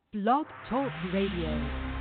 Blog Talk Radio.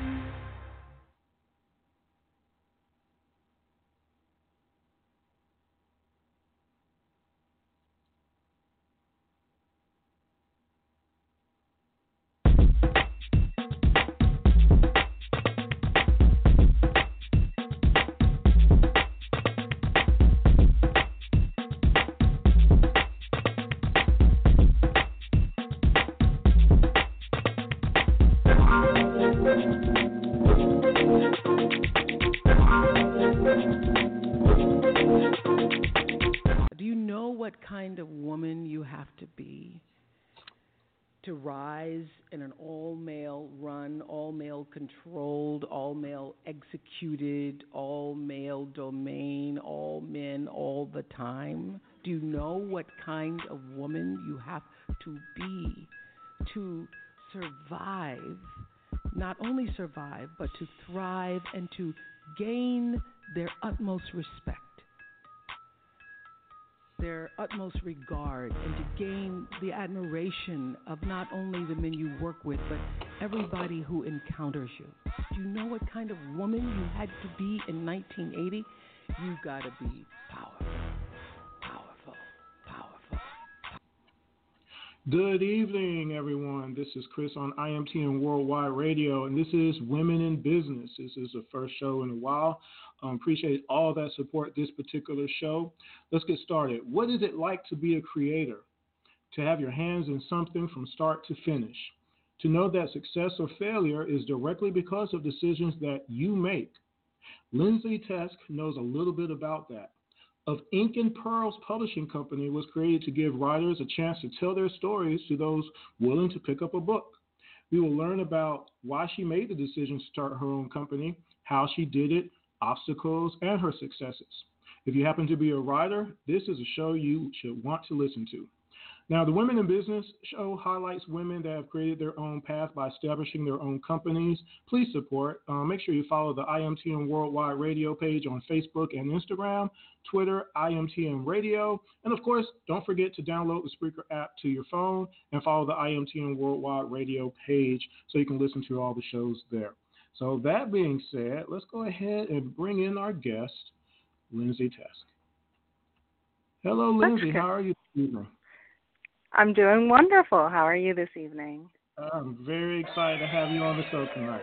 Do you know what kind of woman you have to be to rise in an all-male run, all-male controlled, all-male executed, all-male domain, all men all the time? Do you know what kind of woman you have to be to survive, not only survive, but to thrive and to gain their utmost respect, their utmost regard, and to gain the admiration of not only the men you work with, but everybody who encounters you? Do you know what kind of woman you had to be in 1980? You gotta be powerful, powerful, powerful. Good evening, everyone. This is Chris on IMTN Worldwide Radio, and this is Women in Business. This is the first show in a while. Appreciate all that support this particular show. Let's get started. What is it like to be a creator? To have your hands in something from start to finish? To know that success or failure is directly because of decisions that you make? Lindsay Tesk knows a little bit about that. Of Ink and Pearls Publishing Company was created to give writers a chance to tell their stories to those willing to pick up a book. We will learn about why she made the decision to start her own company, how she did it, obstacles, and her successes. If you happen to be a writer, this is a show you should want to listen to. Now, the Women in Business show highlights women that have created their own path by establishing their own companies. Please support. Make sure you follow the IMTN Worldwide Radio page on Facebook and Instagram, Twitter, IMTN Radio. And, of course, don't forget to download the Spreaker app to your phone and follow the IMTN Worldwide Radio page so you can listen to all the shows there. So that being said, let's go ahead and bring in our guest, Lindsay Tesk. Hello, Lindsay. How are you this evening? I'm doing wonderful. How are you this evening? I'm very excited to have you on the show tonight.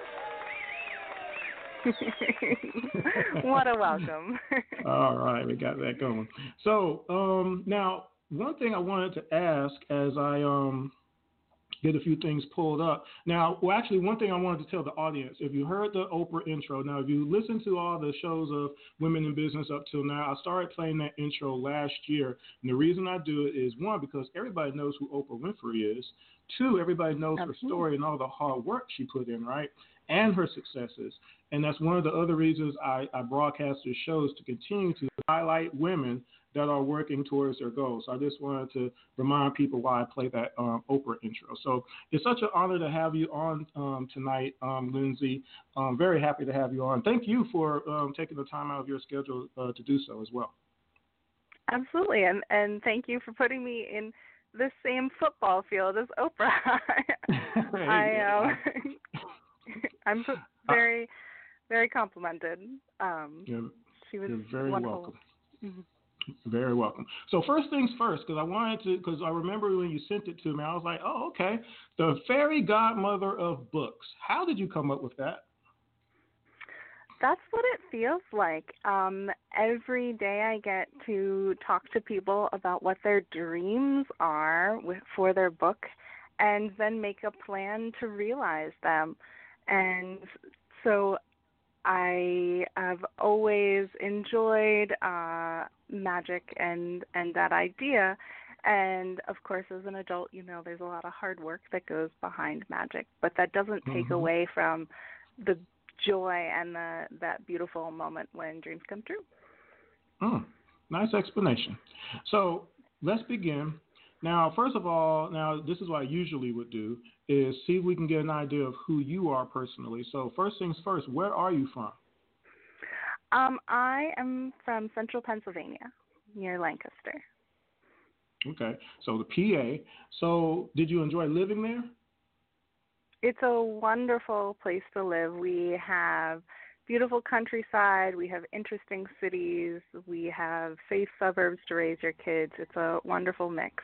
What a welcome. All right, we got that going. So now, one thing I wanted to ask as I get a few things pulled up. Now, well, actually, one thing I wanted to tell the audience, if you heard the Oprah intro, now, if you listen to all the shows of Women in Business up till now, I started playing that intro last year. And the reason I do it is, one, because everybody knows who Oprah Winfrey is. Two, everybody knows her story and all the hard work she put in, right? And her successes. And that's one of the other reasons I broadcast these shows, to continue to highlight women that are working towards their goals. So I just wanted to remind people why I play that Oprah intro. So it's such an honor to have you on tonight, Lindsay. I'm very happy to have you on. Thank you for taking the time out of your schedule to do so as well. Absolutely, and thank you for putting me in the same football field as Oprah. I'm very, very complimented. She was you're very wonderful. welcome. Mm-hmm. Very welcome. So first things first, because I remember when you sent it to me, I was like, oh, okay. The fairy godmother of books. How did you come up with that? That's what it feels like. Every day I get to talk to people about what their dreams are for their book, and then make a plan to realize them. And so I have always enjoyed magic and that idea. And, of course, as an adult, there's a lot of hard work that goes behind magic. But that doesn't take away from the joy and that beautiful moment when dreams come true. Nice explanation. So let's begin. Now, first of all, this is what I usually would do, is see if we can get an idea of who you are personally. So first things first, where are you from? I am from central Pennsylvania, near Lancaster. Okay, so the PA. So did you enjoy living there? It's a wonderful place to live. We have beautiful countryside, we have interesting cities, we have safe suburbs to raise your kids. It's a wonderful mix.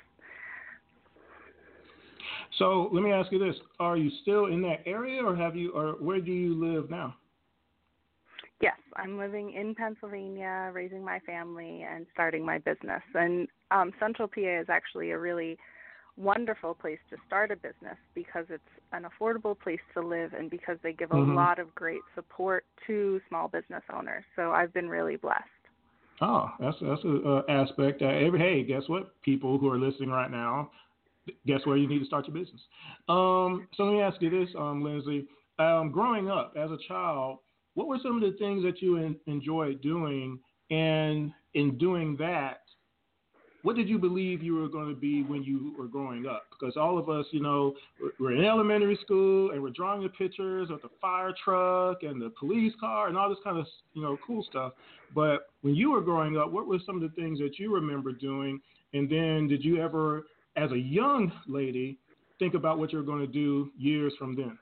So let me ask you this: are you still in that area, or or where do you live now? Yes, I'm living in Pennsylvania, raising my family and starting my business. And Central PA is actually a really wonderful place to start a business because it's an affordable place to live and because they give a lot of great support to small business owners. So I've been really blessed. Oh, that's an aspect. Hey, guess what? People who are listening right now, guess where you need to start your business. So let me ask you this, Lindsay. Growing up as a child, what were some of the things that you enjoyed doing? And in doing that, what did you believe you were going to be when you were growing up? Because all of us, we're in elementary school and we're drawing the pictures of the fire truck and the police car and all this kind of, cool stuff. But when you were growing up, what were some of the things that you remember doing? And then did you ever, as a young lady, think about what you're going to do years from then?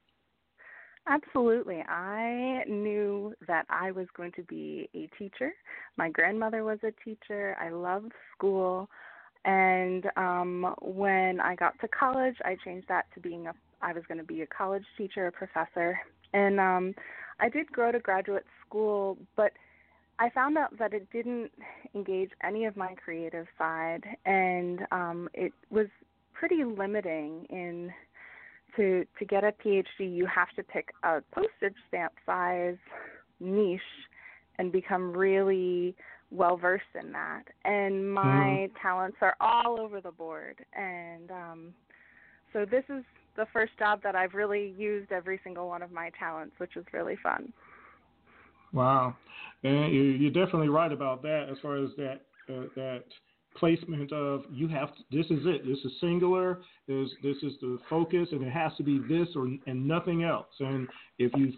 Absolutely. I knew that I was going to be a teacher. My grandmother was a teacher. I loved school. And when I got to college, I changed that to I was going to be a college teacher, a professor. And I did go to graduate school, but I found out that it didn't engage any of my creative side. And it was pretty limiting to get a PhD, you have to pick a postage stamp size niche and become really well versed in that. And my talents are all over the board. And so this is the first job that I've really used every single one of my talents, which is really fun. Wow. And you're definitely right about that as far as that placement of this is it. This is singular. This is the focus, and it has to be this and nothing else. And if you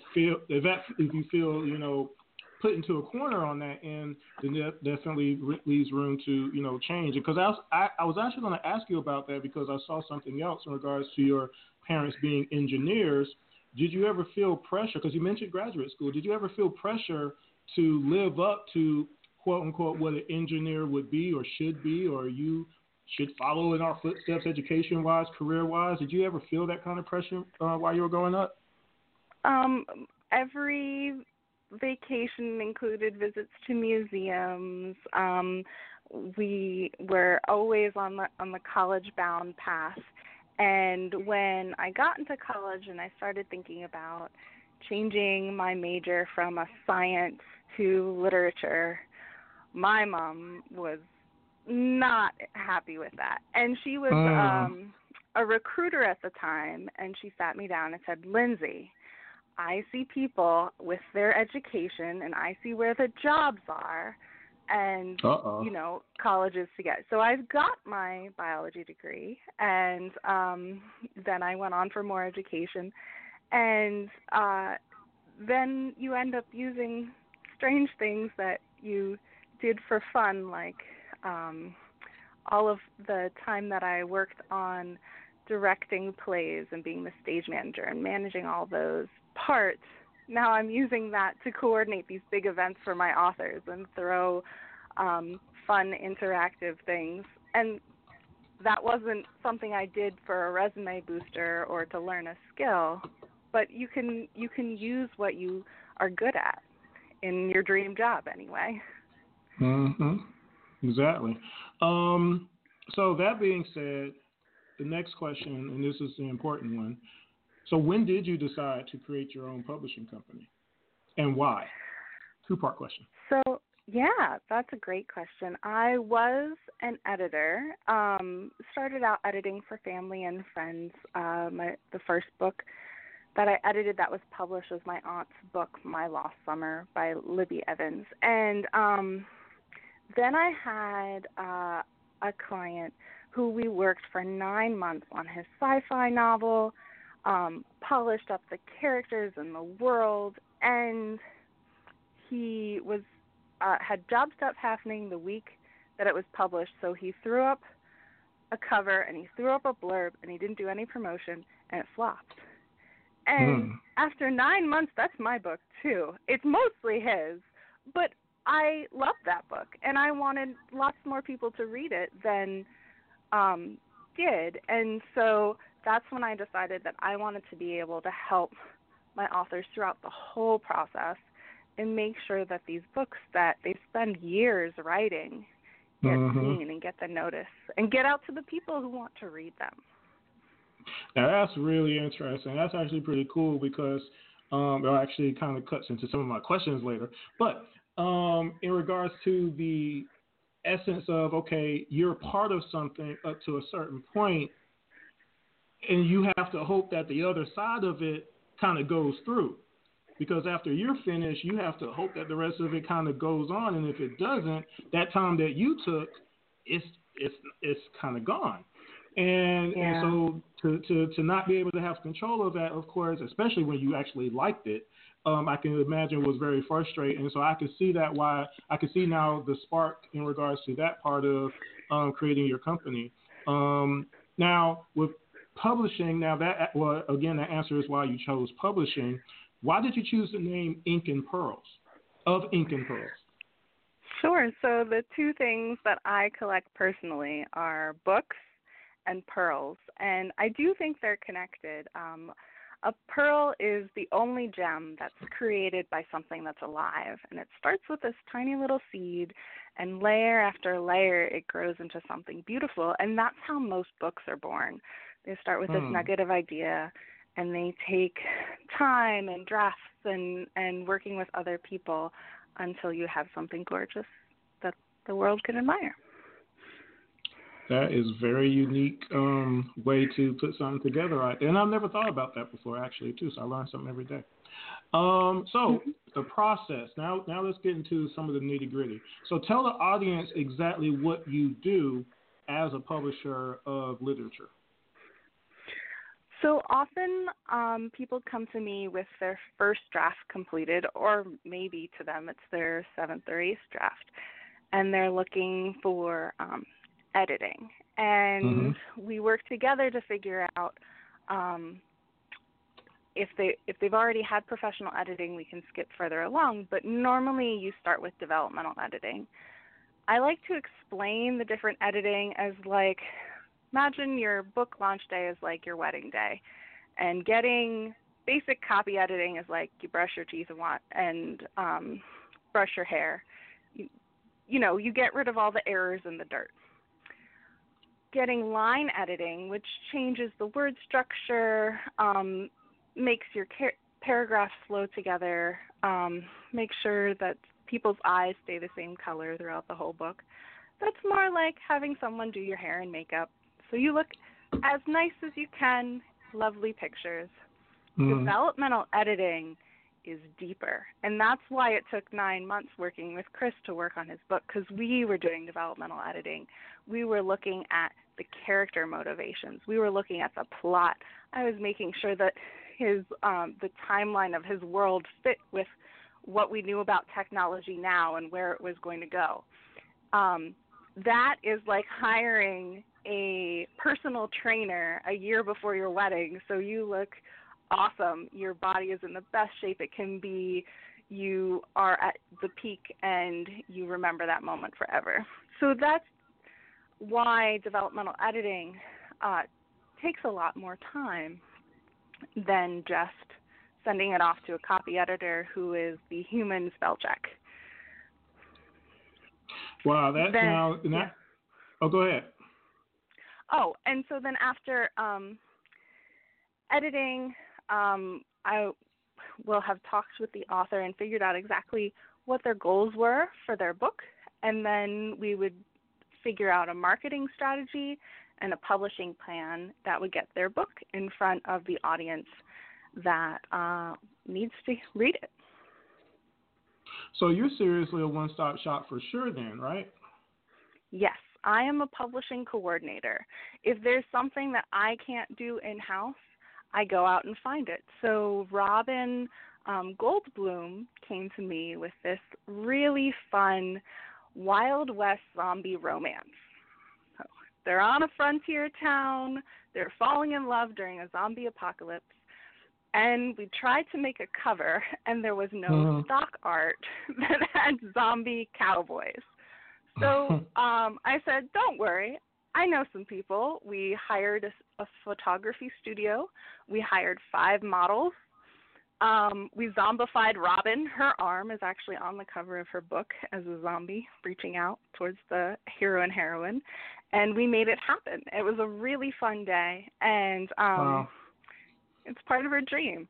feel put into a corner on that end, then that definitely leaves room to change. Because I was actually going to ask you about that because I saw something else in regards to your parents being engineers. Did you ever feel pressure? Because you mentioned graduate school. Did you ever feel pressure to live up to quote unquote what an engineer would be or should be, or you should follow in our footsteps education wise, career wise? Did you ever feel that kind of pressure while you were growing up? Every vacation included visits to museums. We were always on the college bound path. And when I got into college and I started thinking about changing my major from a science to literature, my mom was not happy with that. And she was a recruiter at the time, and she sat me down and said, Lindsay, I see people with their education, and I see where the jobs are, and, colleges to get. So I've got my biology degree, and then I went on for more education. And then you end up using strange things that you did for fun, like all of the time that I worked on directing plays and being the stage manager and managing all those parts. Now I'm using that to coordinate these big events for my authors and throw fun interactive things. And that wasn't something I did for a resume booster or to learn a skill, but you can use what you are good at in your dream job anyway. Exactly. So that being said, the next question, and this is the important one. So when did you decide to create your own publishing company, and why? Two-part question. So, yeah, that's a great question. I was an editor, started out editing for family and friends. The first book that I edited that was published was my aunt's book, My Lost Summer, by Libby Evans. And then I had a client who we worked for 9 months on his sci-fi novel, polished up the characters and the world, and he was had job stuff happening the week that it was published, so he threw up a cover and he threw up a blurb and he didn't do any promotion and it flopped. And after 9 months, that's my book too. It's mostly his, but I loved that book and I wanted lots more people to read it than did. And so that's when I decided that I wanted to be able to help my authors throughout the whole process and make sure that these books that they spend years writing get seen and get the notice and get out to the people who want to read them. Now, that's really interesting. That's actually pretty cool because it actually kind of cuts into some of my questions later. But in regards to the essence of, okay, you're part of something up to a certain point, and you have to hope that the other side of it kind of goes through. Because after you're finished, you have to hope that the rest of it kind of goes on. And if it doesn't, that time that you took, it's kind of gone. And so to not be able to have control of that, of course, especially when you actually liked it, I can imagine was very frustrating. And so I can see I can see now the spark in regards to that part of creating your company. Now with publishing, again, the answer is why you chose publishing. Why did you choose the name Ink and Pearls, of Ink and Pearls? Sure. So the two things that I collect personally are books and pearls, and I do think they're connected. A pearl is the only gem that's created by something that's alive, and it starts with this tiny little seed, and layer after layer it grows into something beautiful, and that's how most books are born. They start with this nugget of idea, and they take time and drafts and working with other people until you have something gorgeous that the world can admire. That is a very unique way to put something together. And I've never thought about that before, actually, too, so I learn something every day. So the process. Now let's get into some of the nitty-gritty. So tell the audience exactly what you do as a publisher of literature. So often people come to me with their first draft completed, or maybe to them it's their 7th or 8th draft, and they're looking for editing. And we work together to figure out if they've already had professional editing, we can skip further along, but normally you start with developmental editing. I like to explain the different editing as like, imagine your book launch day is like your wedding day, and getting basic copy editing is like you brush your teeth and brush your hair. You get rid of all the errors and the dirt. Getting line editing, which changes the word structure, makes your paragraphs flow together, makes sure that people's eyes stay the same color throughout the whole book. That's more like having someone do your hair and makeup, so you look as nice as you can, lovely pictures. Developmental editing is deeper, and that's why it took 9 months working with Chris to work on his book, because we were doing developmental editing. We were looking at the character motivations. We were looking at the plot. I was making sure that the timeline of his world fit with what we knew about technology now and where it was going to go. That is like hiring a personal trainer a year before your wedding, so you look awesome. Your body is in the best shape it can be. You are at the peak, and you remember that moment forever. So that's why developmental editing takes a lot more time than just sending it off to a copy editor who is the human spell check. Wow, Oh, go ahead. Oh, and so then after editing, I will have talked with the author and figured out exactly what their goals were for their book, and then we would figure out a marketing strategy and a publishing plan that would get their book in front of the audience that needs to read it. So you're seriously a one-stop shop for sure then, right? Yes, I am a publishing coordinator. If there's something that I can't do in-house, I go out and find it. So Robin Goldblum came to me with this really fun Wild West zombie romance. So They're on a frontier town. They're falling in love during a zombie apocalypse. And we tried to make a cover, and there was no stock art that had zombie cowboys. So I said, don't worry. I know some people. We hired a photography studio. We hired 5 models. We zombified Robin. Her arm is actually on the cover of her book as a zombie reaching out towards the hero and heroine. And we made it happen. It was a really fun day. And wow. It's part of her dream.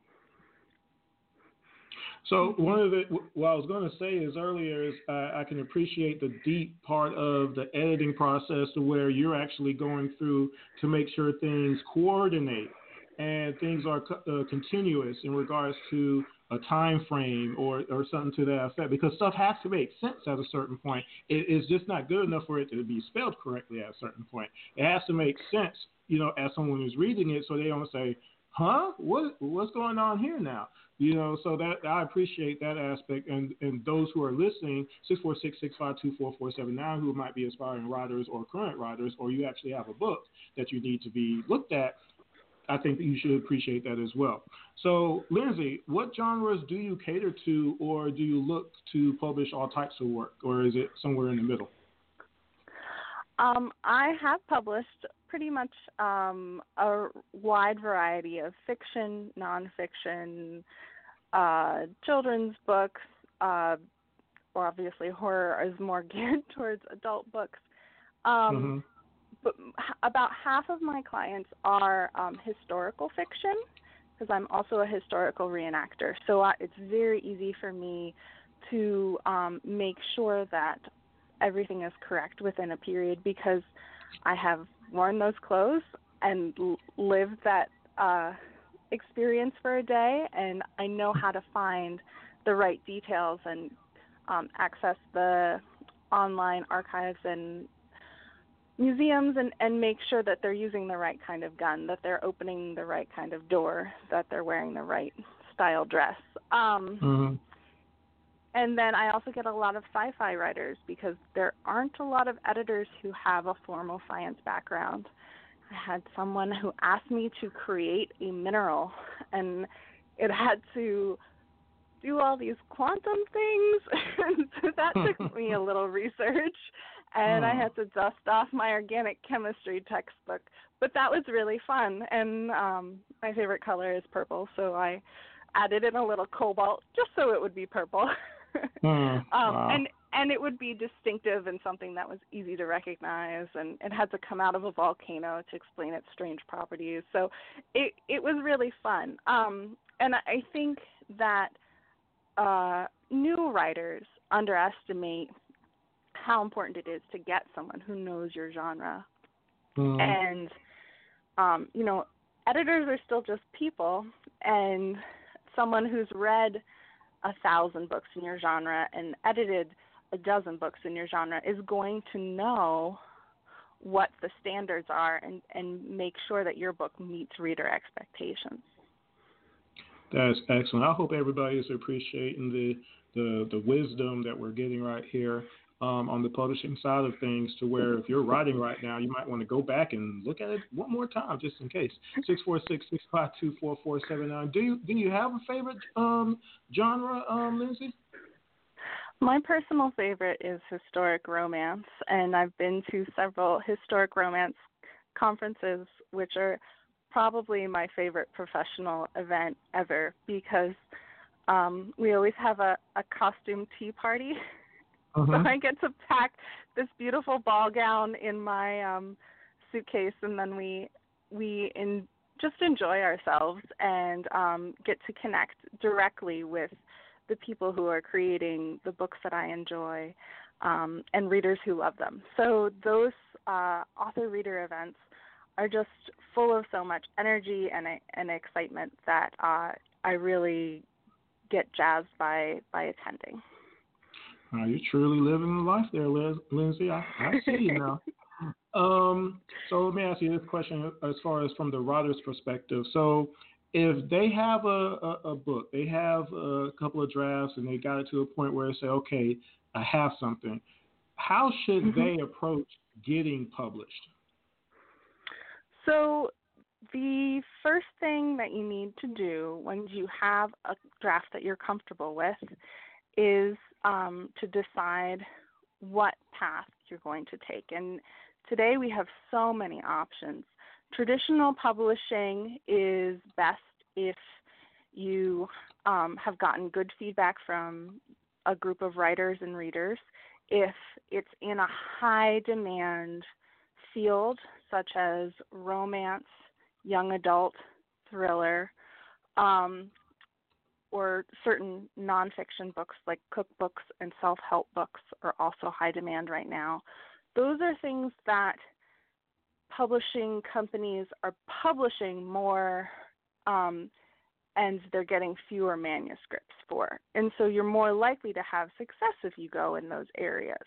So what I was going to say is earlier is I can appreciate the deep part of the editing process to where you're actually going through to make sure things coordinate and things are continuous in regards to a time frame or something to that effect, because stuff has to make sense at a certain point. It's just not good enough for it to be spelled correctly at a certain point. It has to make sense, as someone who's reading it, so they don't say, huh? What's going on here now? So that I appreciate that aspect, and those who are listening, 646-652-4479, who might be aspiring writers or current writers, or you actually have a book that you need to be looked at, I think that you should appreciate that as well. So, Lindsay, what genres do you cater to, or do you look to publish all types of work, or is it somewhere in the middle? I have published pretty much a wide variety of fiction, nonfiction, children's books. Obviously, horror is more geared towards adult books. But about half of my clients are historical fiction, because I'm also a historical reenactor. So it's very easy for me to make sure that everything is correct within a period, because I have worn those clothes and lived that experience for a day, and I know how to find the right details and access the online archives and museums and make sure that they're using the right kind of gun, that they're opening the right kind of door, that they're wearing the right style dress. And then I also get a lot of sci-fi writers, because there aren't a lot of editors who have a formal science background. I had someone who asked me to create a mineral, and it had to do all these quantum things, and so that took me a little research, and I had to dust off my organic chemistry textbook. But that was really fun, and my favorite color is purple, so I added in a little cobalt just so it would be purple. Wow. And it would be distinctive and something that was easy to recognize, and it had to come out of a volcano to explain its strange properties. So it was really fun. And I think that new writers underestimate how important it is to get someone who knows your genre. And, editors are still just people, and someone who's read 1,000 books in your genre and edited a dozen books in your genre is going to know what the standards are and make sure that your book meets reader expectations. That's excellent. I hope everybody is appreciating the wisdom that we're getting right here on the publishing side of things, to where if you're writing right now, you might want to go back and look at it one more time just in case. 646-652-4479. Do you have a favorite genre, Lindsay? My personal favorite is historic romance, and I've been to several historic romance conferences, which are probably my favorite professional event ever, because we always have a costume tea party. So I get to pack this beautiful ball gown in my suitcase, and then we just enjoy ourselves and get to connect directly with the people who are creating the books that I enjoy, and readers who love them. So those author-reader events are just full of so much energy and excitement that I really get jazzed by attending. You're truly living the life there, Lindsay. I see you now. So let me ask you this question as far as from the writer's perspective. So if they have a book, they have a couple of drafts, and they got it to a point where they say, okay, I have something, how should they approach getting published? So the first thing that you need to do when you have a draft that you're comfortable with is to decide what path you're going to take. And today we have so many options. Traditional publishing is best if you have gotten good feedback from a group of writers and readers. If it's in a high demand field, such as romance, young adult, thriller, or certain nonfiction books like cookbooks and self-help books are also high demand right now. Those are things that publishing companies are publishing more, and they're getting fewer manuscripts for. And so you're more likely to have success if you go in those areas.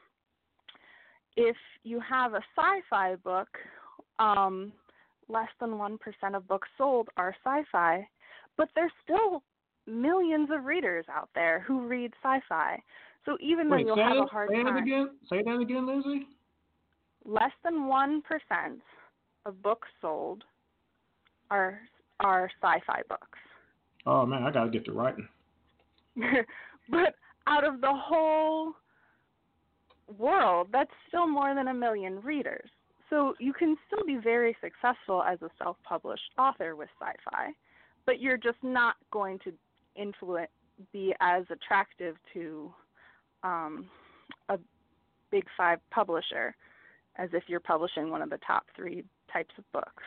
If you have a sci-fi book, less than 1% of books sold are sci-fi, but there's still millions of readers out there who read sci-fi. So even though you'll have a hard time... Say that again, Lindsay. Less than 1% of books sold are sci-fi books. Oh, man, I got to get to writing. But out of the whole world, that's still more than 1 million readers. So you can still be very successful as a self-published author with sci-fi, but you're just not going to be as attractive to a big 5 publisher as if you're publishing one of the top 3 types of books.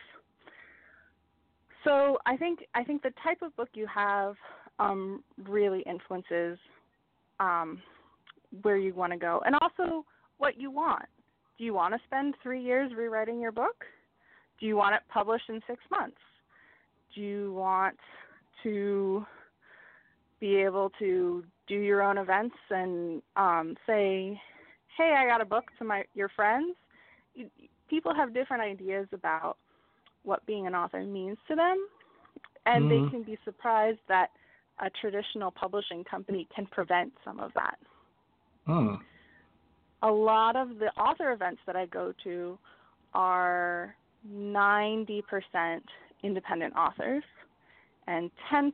So I think the type of book you have really influences where you want to go, and also what you want. Do you want to spend 3 years rewriting your book? Do you want it published in 6 months? Do you want to be able to do your own events and say, hey, I got a book to your friends? People have different ideas about what being an author means to them, and they can be surprised that a traditional publishing company can prevent some of that. A lot of the author events that I go to are 90% independent authors and 10%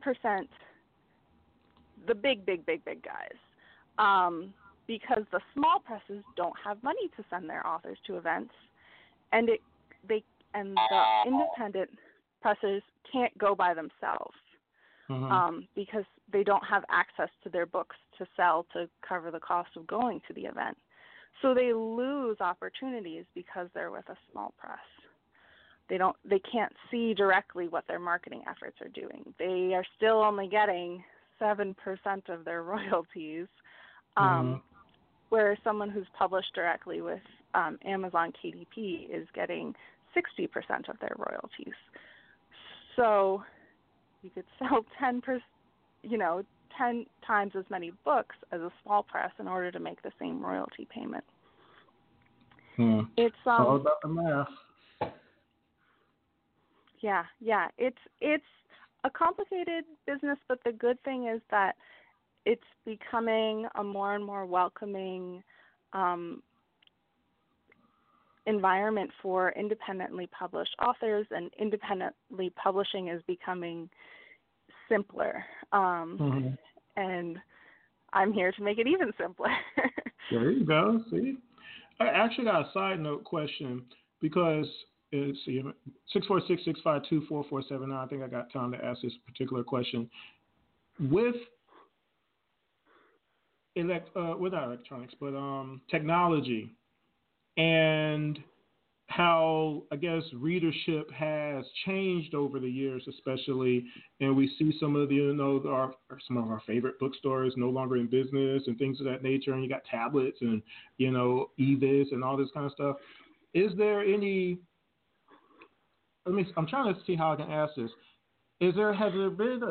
the big guys, because the small presses don't have money to send their authors to events, and the independent presses can't go by themselves because they don't have access to their books to sell to cover the cost of going to the event. So they lose opportunities because they're with a small press. They can't see directly what their marketing efforts are doing. They are still only getting 7% of their royalties, whereas someone who's published directly with Amazon KDP is getting 60% of their royalties. So you could sell 10 times as many books as a small press in order to make the same royalty payment. It's all about the math. Yeah. It's a complicated business, but the good thing is that it's becoming a more and more welcoming environment for independently published authors, and independently publishing is becoming simpler. And I'm here to make it even simpler. There you go. See? I actually got a side note question because 646-652-4479. I think I got time to ask this particular question. With not electronics, but technology, and how, I guess, readership has changed over the years, especially, and we see some of some of our favorite bookstores no longer in business and things of that nature, and you got tablets and, e-vis and all this kind of stuff. Is there any, I'm trying to see how I can ask this. Has there been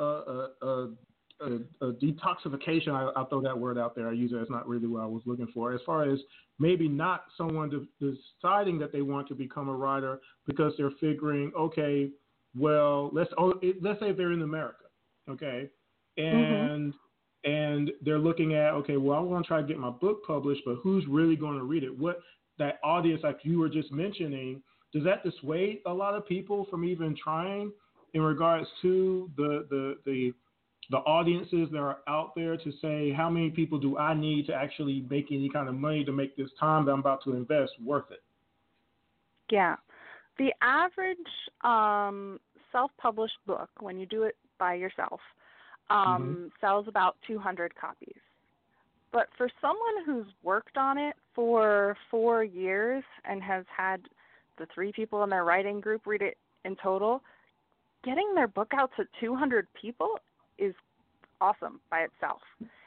a detoxification? I'll throw that word out there. I use it. It's not really what I was looking for. As far as maybe not someone deciding that they want to become a writer because they're figuring, okay, well, let's say they're in America, okay, and they're looking at, okay, well, I want to try to get my book published, but who's really going to read it? What that audience, like you were just mentioning, does that dissuade a lot of people from even trying in regards to the audiences that are out there to say, how many people do I need to actually make any kind of money to make this time that I'm about to invest worth it? Yeah. The average self-published book, when you do it by yourself, sells about 200 copies. But for someone who's worked on it for 4 years and has had the 3 people in their writing group read it in total, getting their book out to 200 people is awesome by itself.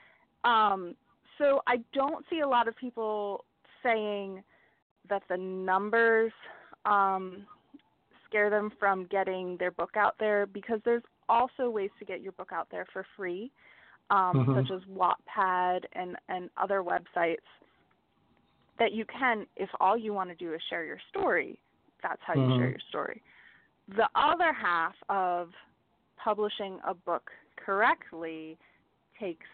So I don't see a lot of people saying that the numbers scare them from getting their book out there, because there's also ways to get your book out there for free, such as Wattpad and other websites that you can, if all you want to do is share your story, that's how you share your story. The other half of publishing a book correctly takes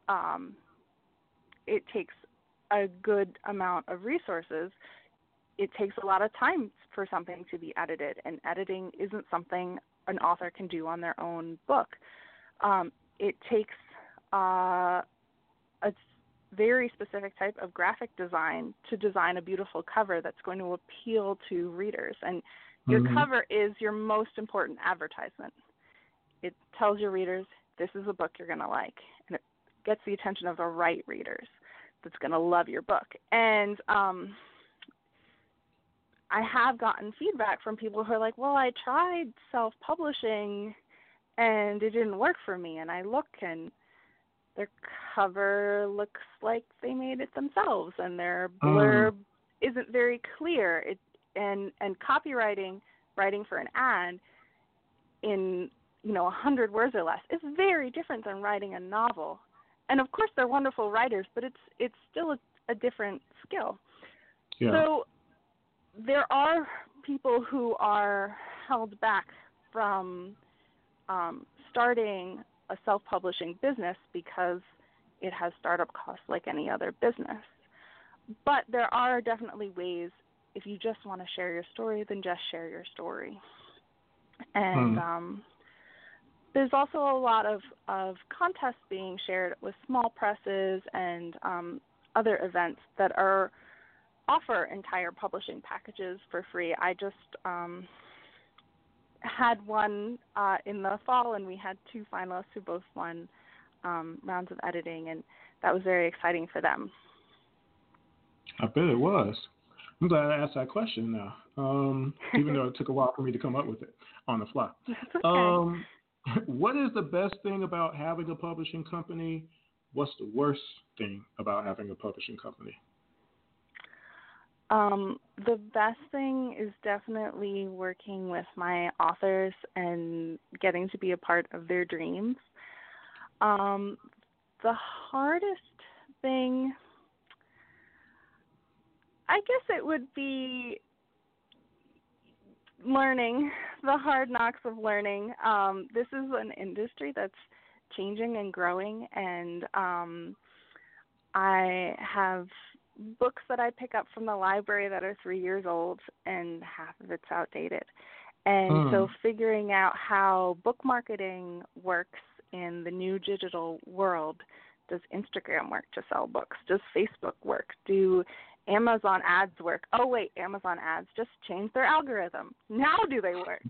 it takes a good amount of resources. It takes a lot of time for something to be edited, and editing isn't something an author can do on their own book. It takes a very specific type of graphic design to design a beautiful cover that's going to appeal to readers. And your cover is your most important advertisement. It tells your readers, this is a book you're going to like, and it gets the attention of the right readers that's going to love your book. And I have gotten feedback from people who are like, well, I tried self-publishing and it didn't work for me. And I look, and their cover looks like they made it themselves, and their blurb isn't very clear. And copywriting, writing for an ad in 100 words or less is very different than writing a novel. And of course, they're wonderful writers, but it's still a different skill. Yeah. So there are people who are held back from starting a self-publishing business because it has startup costs like any other business. But there are definitely ways, if you just want to share your story, then just share your story. And there's also a lot of contests being shared with small presses and other events that offer entire publishing packages for free. I just had one in the fall, and we had 2 finalists who both won rounds of editing, and that was very exciting for them. I bet it was. I'm glad I asked that question now, even though it took a while for me to come up with it on the fly. That's okay. What is the best thing about having a publishing company? What's the worst thing about having a publishing company? The best thing is definitely working with my authors and getting to be a part of their dreams. The hardest thing, I guess it would be learning, the hard knocks of learning. This is an industry that's changing and growing, and I have books that I pick up from the library that are 3 years old, and half of it's outdated. And so figuring out how book marketing works in the new digital world. Does Instagram work to sell books? Does Facebook work? Do Amazon ads work? Oh, wait, Amazon ads just changed their algorithm. Now do they work?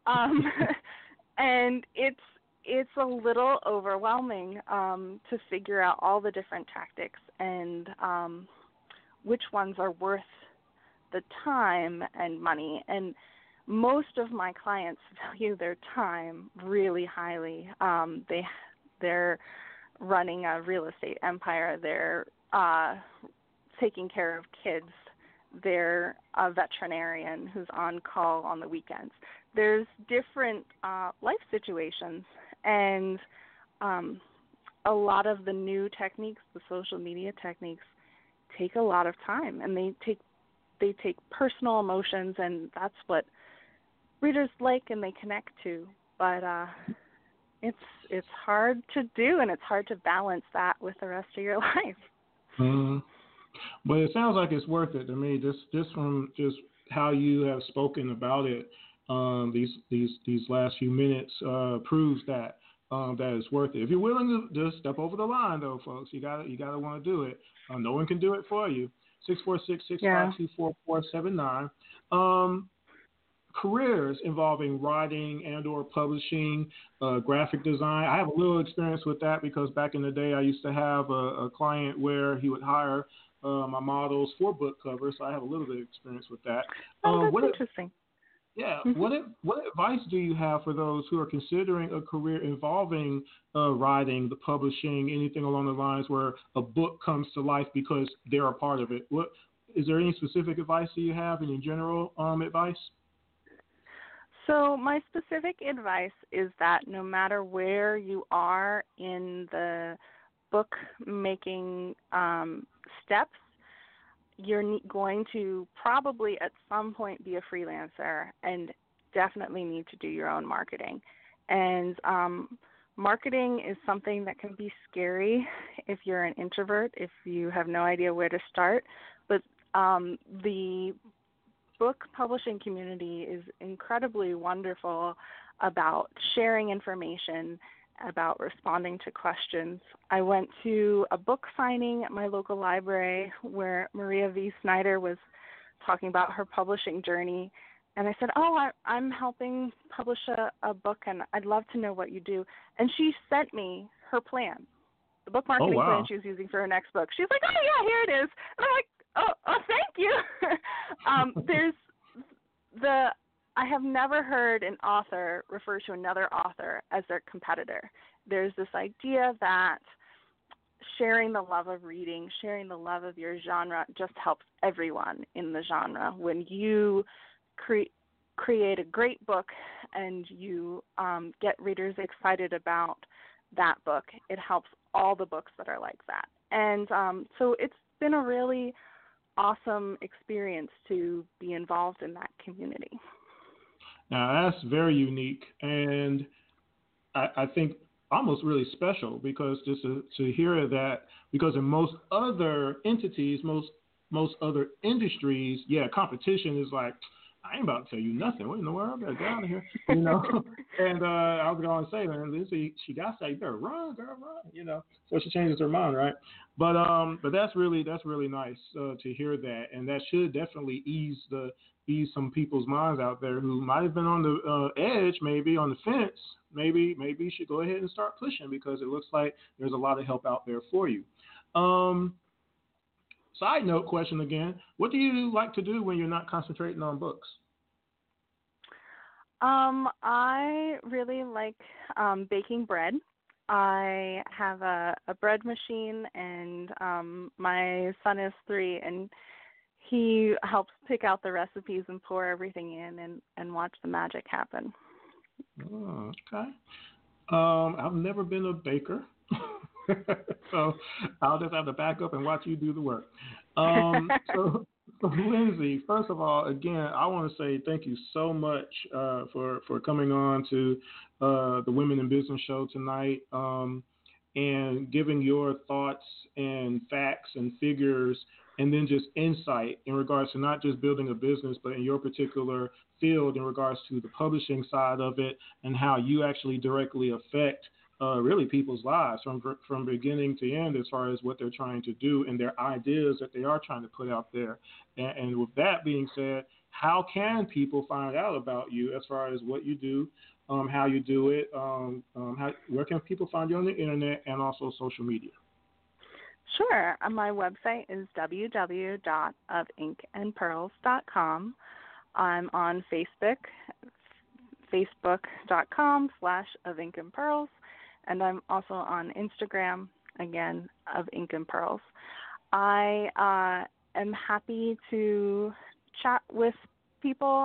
And it's a little overwhelming to figure out all the different tactics and which ones are worth the time and money. And most of my clients value their time really highly. They're running a real estate empire. They're taking care of kids. They're a veterinarian who's on call on the weekends. There's different life situations, and a lot of the new techniques, the social media techniques, take a lot of time, and they take personal emotions, and that's what readers like and they connect to. But it's hard to do, and it's hard to balance that with the rest of your life. But it sounds like it's worth it to me. Just from how you have spoken about it these last few minutes proves that that it's worth it. If you're willing to just step over the line, though, folks, you gotta want to do it. No one can do it for you. 646-652-4479. Careers involving writing and or publishing, graphic design. I have a little experience with that because back in the day I used to have a client where he would hire my models for book covers, so I have a little bit of experience with that. That's interesting. Yeah. What advice do you have for those who are considering a career involving writing, the publishing, anything along the lines where a book comes to life because they're a part of it? What is there any specific advice that you have, any general advice? So my specific advice is that no matter where you are in the book making steps, you're going to probably at some point be a freelancer and definitely need to do your own marketing. And marketing is something that can be scary if you're an introvert, if you have no idea where to start. But the book publishing community is incredibly wonderful about sharing information, about responding to questions. I went to a book signing at my local library where Maria V. Snyder was talking about her publishing journey. And I said, I'm helping publish a book, and I'd love to know what you do. And she sent me her plan, the book marketing plan she was using for her next book. She's like, oh, yeah, here it is. And I'm like, oh thank you. I have never heard an author refer to another author as their competitor. There's this idea that sharing the love of reading, sharing the love of your genre just helps everyone in the genre. When you create a great book and you get readers excited about that book, it helps all the books that are like that. And so it's been a really awesome experience to be involved in that community. Now, that's very unique, and I think almost really special, because just to hear that, because in most other entities, most other industries, competition is like, I ain't about to tell you nothing. What in the world? I better get out of here, And I was going to say, man, she got to say, you better run, girl, run, So she changes her mind, right? But that's really nice to hear that, and that should definitely ease some people's minds out there who might have been on the edge, maybe on the fence. Maybe you should go ahead and start pushing, because it looks like there's a lot of help out there for you. Side note question again, what do you like to do when you're not concentrating on books? I really like baking bread. I have a bread machine, and my son is 3, and he helps pick out the recipes and pour everything in and watch the magic happen. Oh, okay. I've never been a baker. So I'll just have to back up and watch you do the work. So Lindsay, first of all, again, I want to say thank you so much for coming on to the Women in Business show tonight, and giving your thoughts and facts and figures, and then just insight in regards to not just building a business, but in your particular field in regards to the publishing side of it, and how you actually directly affect really people's lives from beginning to end, as far as what they're trying to do and their ideas that they are trying to put out there. And with that being said, how can people find out about you as far as what you do, how you do it, where can people find you on the internet and also social media? Sure. My website is www.ofinkandpearls.com. I'm on Facebook, facebook.com/ofInkandPearls. And I'm also on Instagram, again, of Ink and Pearls. I am happy to chat with people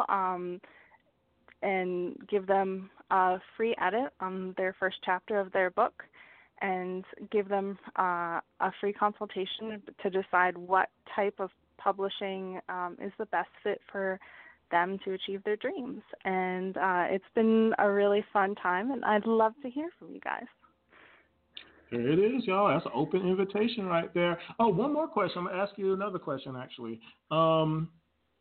and give them a free edit on their first chapter of their book, and give them a free consultation to decide what type of publishing is the best fit for them to achieve their dreams. And it's been a really fun time, and I'd love to hear from you guys. There it is, y'all. That's an open invitation right there. Oh, one more question. I'm going to ask you another question, actually.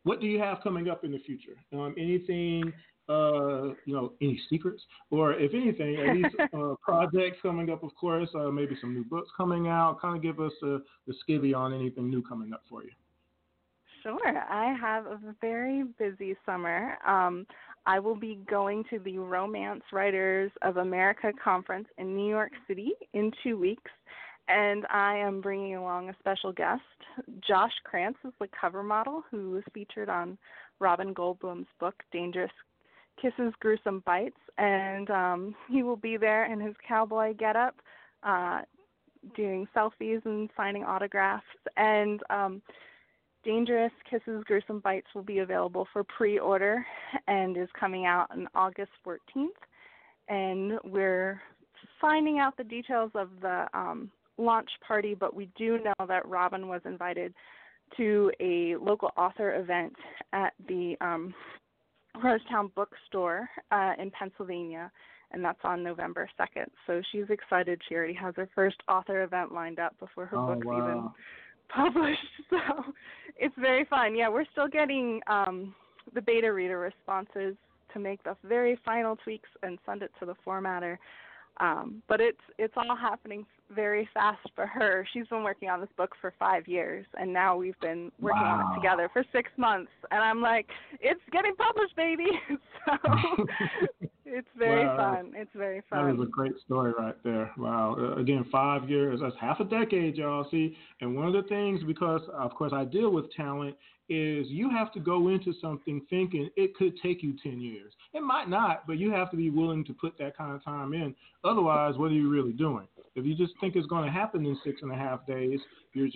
what do you have coming up in the future? Anything, any secrets? Or if anything, at least projects coming up, of course, maybe some new books coming out. Kind of give us the skivvy on anything new coming up for you. Sure. I have a very busy summer. I will be going to the Romance Writers of America conference in New York City in 2 weeks, and I am bringing along a special guest. Josh Krantz is the cover model who was featured on Robin Goldblum's book, Dangerous Kisses, Gruesome Bites, and he will be there in his cowboy getup doing selfies and signing autographs, and Dangerous Kisses, Gruesome Bites will be available for pre-order and is coming out on August 14th. And we're finding out the details of the launch party, but we do know that Robin was invited to a local author event at the Rosetown Bookstore in Pennsylvania, and that's on November 2nd. So she's excited. She already has her first author event lined up before her book's even published, so it's very fun. Yeah, we're still getting the beta reader responses to make the very final tweaks and send it to the formatter. But it's all happening very fast for her. She's been working on this book for 5 years, and now we've been working on it together for 6 months. And I'm like, it's getting published, baby. So it's very fun. It's very fun. That is a great story right there. Wow. Again, 5 years. That's half a decade, y'all. See, and one of the things, because, of course, I deal with talent, is you have to go into something thinking it could take you 10 years. It might not, but you have to be willing to put that kind of time in. Otherwise, what are you really doing? If you just think it's going to happen in 6.5 days, you're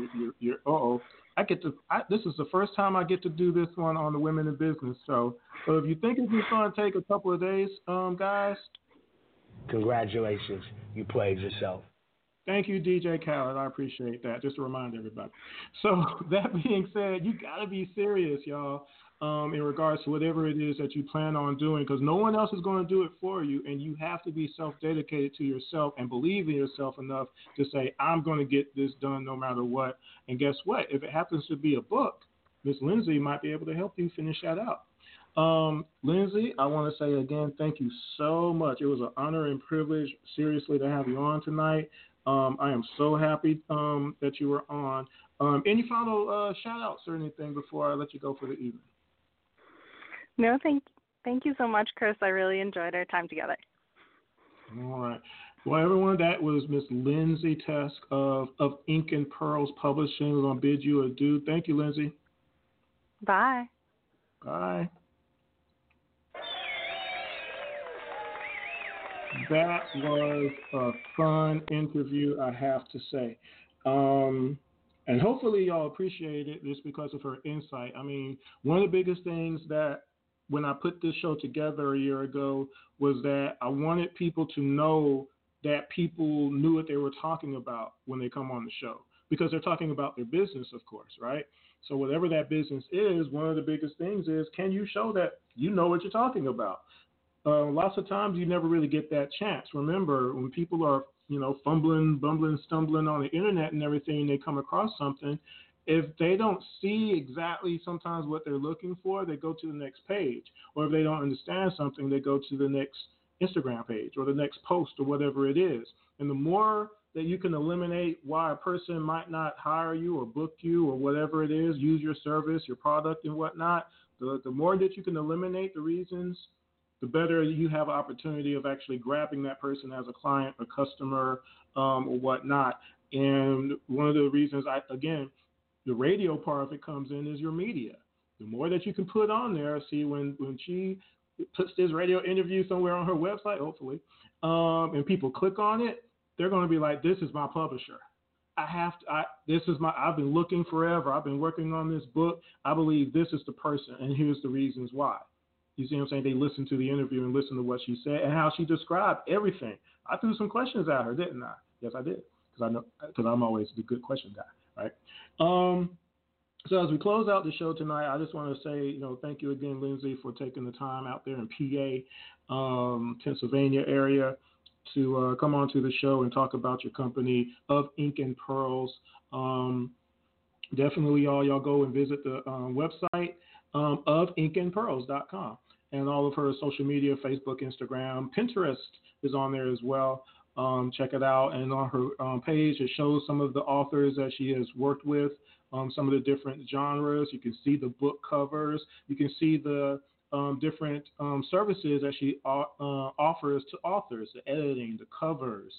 this is the first time I get to do this one on the Women in Business. So if you think it's just going to take a couple of days, guys. Congratulations. You played yourself. Thank you, DJ Khaled. I appreciate that. Just to remind everybody. So that being said, you got to be serious, y'all, in regards to whatever it is that you plan on doing, because no one else is going to do it for you, and you have to be self-dedicated to yourself and believe in yourself enough to say, I'm going to get this done no matter what. And guess what? If it happens to be a book, Miss Lindsay might be able to help you finish that out. Lindsay, I want to say again, thank you so much. It was an honor and privilege, seriously, to have you on tonight. I am so happy that you were on. Any final shout-outs or anything before I let you go for the evening? No, thank you so much, Chris. I really enjoyed our time together. All right. Well, everyone, that was Miss Lindsay Teske of Ink and Pearls Publishing. We're going to bid you adieu. Thank you, Lindsay. Bye. Bye. That was a fun interview, I have to say. And hopefully y'all appreciate it just because of her insight. I mean, one of the biggest things that when I put this show together a year ago was that I wanted people to know that people knew what they were talking about when they come on the show, because they're talking about their business, of course, right? So whatever that business is, one of the biggest things is, can you show that you know what you're talking about? Lots of times you never really get that chance. Remember, when people are, fumbling, bumbling, stumbling on the internet and everything, they come across something, if they don't see exactly sometimes what they're looking for, they go to the next page. Or if they don't understand something, they go to the next Instagram page or the next post or whatever it is. And the more that you can eliminate why a person might not hire you or book you or whatever it is, use your service, your product and whatnot, the more that you can eliminate the reasons, the better you have an opportunity of actually grabbing that person as a client, a customer, or whatnot. And one of the reasons, the radio part of it comes in is your media. The more that you can put on there, see, when she puts this radio interview somewhere on her website, hopefully, and people click on it, they're going to be like, this is my publisher. I've been looking forever. I've been working on this book. I believe this is the person, and here's the reasons why. You see what I'm saying? They listened to the interview and listened to what she said and how she described everything. I threw some questions at her, didn't I? Yes, I did, because I'm always the good question guy, right? So as we close out the show tonight, I just want to say, thank you again, Lindsay, for taking the time out there in PA, Pennsylvania area to come on to the show and talk about your company of Ink and Pearls. Definitely, y'all go and visit the website of inkandpearls.com. And all of her social media, Facebook, Instagram, Pinterest is on there as well. Check it out. And on her page, it shows some of the authors that she has worked with, some of the different genres. You can see the book covers. You can see the different services that she offers to authors, the editing, the covers,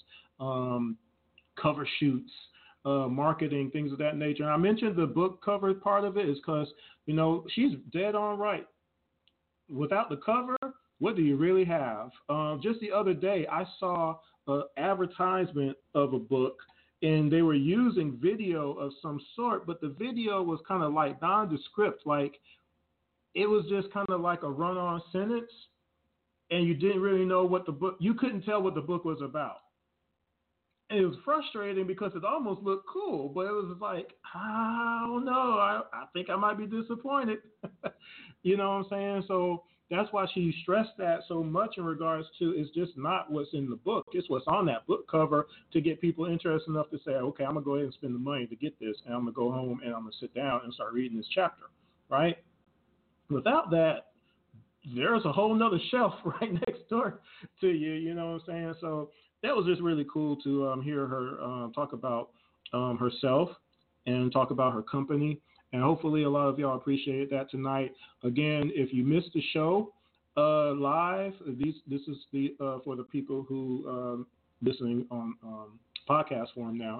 cover shoots, marketing, things of that nature. And I mentioned the book cover part of it is because, she's dead on right. Without the cover, what do you really have? Just the other day, I saw an advertisement of a book, and they were using video of some sort, but the video was kind of like nondescript, like it was just kind of like a run-on sentence, and you didn't really know you couldn't tell what the book was about. And it was frustrating because it almost looked cool, but it was like, I don't know. I think I might be disappointed. You know what I'm saying? So that's why she stressed that so much in regards to it's just not what's in the book. It's what's on that book cover to get people interested enough to say, okay, I'm going to go ahead and spend the money to get this, and I'm going to go home and I'm going to sit down and start reading this chapter, right? Without that, there's a whole nother shelf right next door to you, you know what I'm saying? So that was just really cool to hear her talk about herself and talk about her company. And hopefully a lot of y'all appreciated that tonight. Again, if you missed the show live, this is for the people who listening on podcast form now.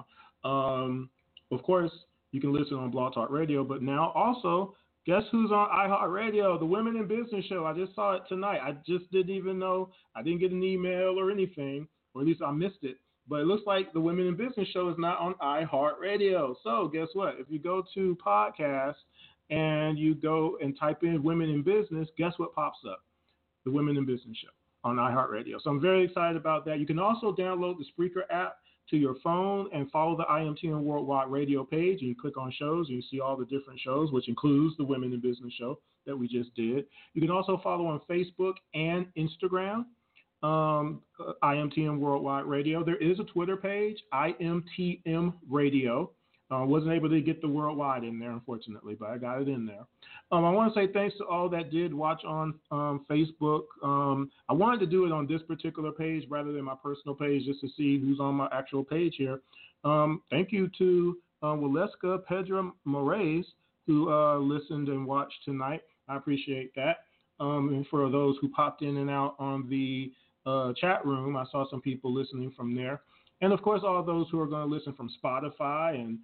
Of course, you can listen on Blog Talk Radio, but now also, guess who's on iHeartRadio? The Women in Business Show. I just saw it tonight. I just didn't even know. I didn't get an email or anything, or at least I missed it. But it looks like the Women in Business Show is not on iHeartRadio. So guess what? If you go to podcasts and you go and type in Women in Business, guess what pops up? The Women in Business Show on iHeartRadio. So I'm very excited about that. You can also download the Spreaker app to your phone and follow the IMTN Worldwide Radio page. And you click on shows and you see all the different shows, which includes the Women in Business Show that we just did. You can also follow on Facebook and Instagram. IMTM Worldwide Radio. There is a Twitter page, IMTM Radio. Wasn't able to get the worldwide in there, unfortunately, but I got it in there. I want to say thanks to all that did watch on Facebook. I wanted to do it on this particular page rather than my personal page just to see who's on my actual page here. Thank you to Waleska Pedra Moraes, who listened and watched tonight. I appreciate that. And for those who popped in and out on the chat room, I saw some people listening from there. And, of course, all those who are going to listen from Spotify and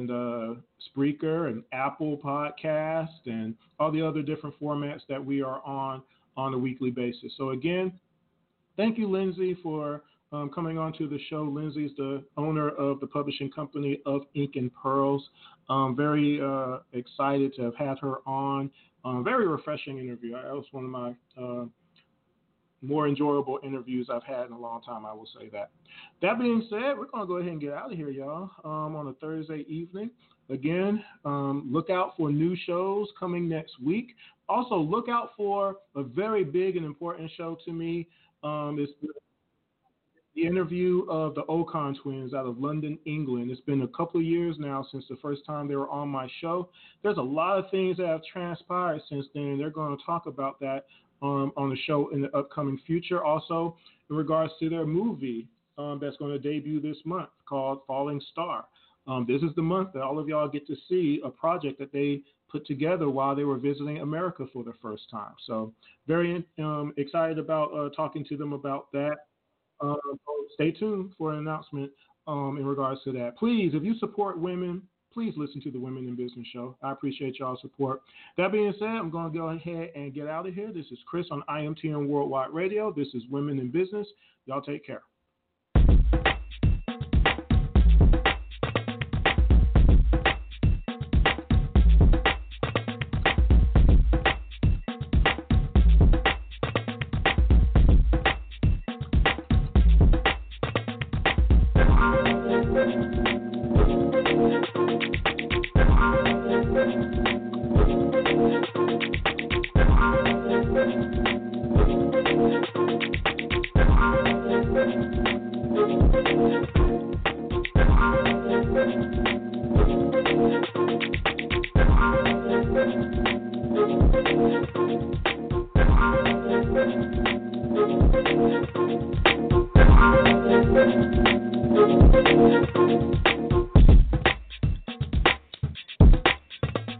Spreaker and Apple Podcast and all the other different formats that we are on a weekly basis. So, again, thank you, Lindsay, for coming on to the show. Lindsay's the owner of the publishing company of Ink and Pearls. Very excited to have had her on. Very refreshing interview. That was one of my more enjoyable interviews I've had in a long time, I will say that. That being said, we're going to go ahead and get out of here, y'all, on a Thursday evening. Again, look out for new shows coming next week. Also, look out for a very big and important show to me. It's the interview of the Ocon twins out of London, England. It's been a couple of years now since the first time they were on my show. There's a lot of things that have transpired since then, and they're going to talk about that on the show in the upcoming future. Also, in regards to their movie that's going to debut this month called Falling Star. This is the month that all of y'all get to see a project that they put together while they were visiting America for the first time. So very excited about talking to them about that. Stay tuned for an announcement in regards to that. Please, if you support women, please listen to the Women in Business Show. I appreciate y'all's support. That being said, I'm going to go ahead and get out of here. This is Chris on IMTN Worldwide Radio. This is Women in Business. Y'all take care. Thank you. Bye.